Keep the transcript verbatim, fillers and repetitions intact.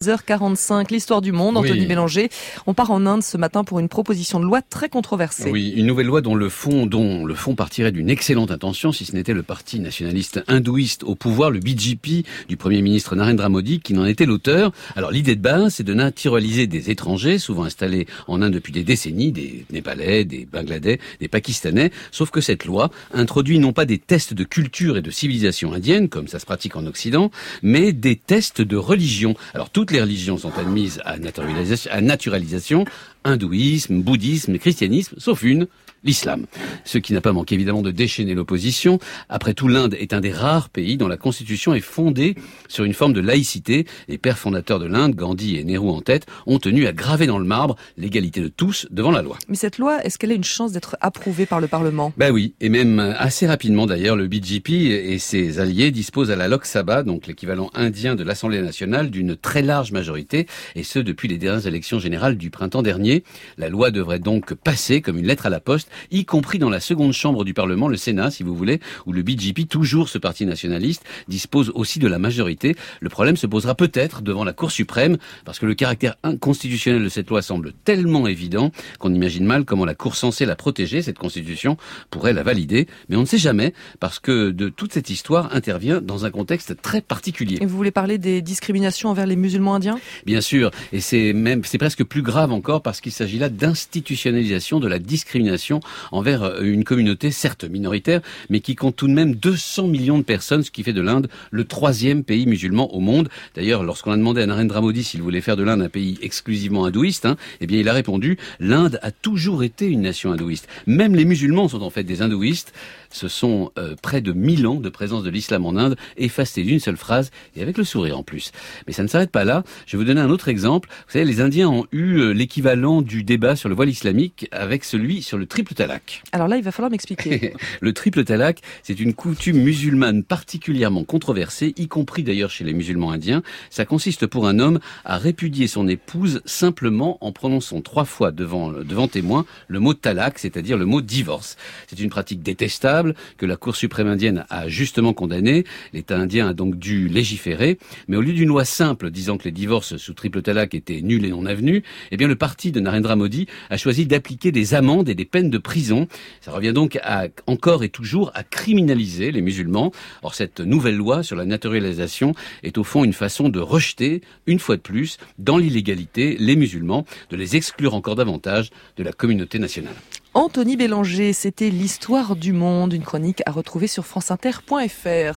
seize heures quarante-cinq, l'histoire du monde, Anthony Oui. Bélanger. On part en Inde ce matin pour une proposition de loi très controversée. Oui, une nouvelle loi dont le fond, dont le fond partirait d'une excellente intention, si ce n'était le parti nationaliste hindouiste au pouvoir, le B J P, du Premier ministre Narendra Modi, qui n'en était l'auteur. Alors l'idée de base, c'est de naturaliser des étrangers, souvent installés en Inde depuis des décennies, des Népalais, des Bangladais, des Pakistanais, sauf que cette loi introduit non pas des tests de culture et de civilisation indienne, comme ça se pratique en Occident, mais des tests de religion. Alors toutes les religions sont admises à naturalisation, à naturalisation, hindouisme, bouddhisme, christianisme, sauf une, l'islam. Ce qui n'a pas manqué évidemment de déchaîner l'opposition. Après tout, l'Inde est un des rares pays dont la constitution est fondée sur une forme de laïcité. Les pères fondateurs de l'Inde, Gandhi et Nehru en tête, ont tenu à graver dans le marbre l'égalité de tous devant la loi. Mais cette loi, est-ce qu'elle a une chance d'être approuvée par le Parlement ? Ben oui, et même assez rapidement d'ailleurs, le B J P et ses alliés disposent à la Lok Sabha, donc l'équivalent indien de l'Assemblée nationale, d'une très large majorité, et ce depuis les dernières élections générales du printemps dernier. La loi devrait donc passer comme une lettre à la poste, y compris dans la seconde chambre du Parlement, le Sénat, si vous voulez, où le B J P, toujours ce parti nationaliste, dispose aussi de la majorité. Le problème se posera peut-être devant la Cour suprême, parce que le caractère inconstitutionnel de cette loi semble tellement évident qu'on imagine mal comment la Cour censée la protéger, cette Constitution, pourrait la valider. Mais on ne sait jamais, parce que de toute cette histoire intervient dans un contexte très particulier. Et vous voulez parler des discriminations envers les musulmans indiens ? Bien sûr, et c'est même, c'est presque plus grave encore parce qu'il s'agit là d'institutionnalisation de la discrimination envers une communauté certes minoritaire, mais qui compte tout de même deux cents millions de personnes, ce qui fait de l'Inde le troisième pays musulman au monde. D'ailleurs, lorsqu'on a demandé à Narendra Modi s'il voulait faire de l'Inde un pays exclusivement hindouiste, hein, eh bien il a répondu « L'Inde a toujours été une nation hindouiste. Même les musulmans sont en fait des hindouistes. » Ce sont euh, près de mille ans de présence de l'islam en Inde, effacés d'une seule phrase, et avec le sourire en plus. Mais ça ne s'arrête pas là. Je vais vous donner un autre exemple. Vous savez, les Indiens ont eu euh, l'équivalent du débat sur le voile islamique avec celui sur le triple talaq. Alors là, il va falloir m'expliquer. Le triple talaq, c'est une coutume musulmane particulièrement controversée, y compris d'ailleurs chez les musulmans indiens. Ça consiste pour un homme à répudier son épouse simplement en prononçant trois fois devant, devant témoin le mot talaq, c'est-à-dire le mot divorce. C'est une pratique détestable que la Cour suprême indienne a justement condamnée. L'État indien a donc dû légiférer, mais au lieu d'une loi simple disant que les divorces sous triple talaq étaient nuls et non avenus, eh bien le parti de Narendra Modi a choisi d'appliquer des amendes et des peines de prison. Ça revient donc à, encore et toujours à criminaliser les musulmans. Or cette nouvelle loi sur la naturalisation est au fond une façon de rejeter, une fois de plus, dans l'illégalité, les musulmans, de les exclure encore davantage de la communauté nationale. Anthony Bélanger, c'était l'histoire du monde, une chronique à retrouver sur franceinter point fr.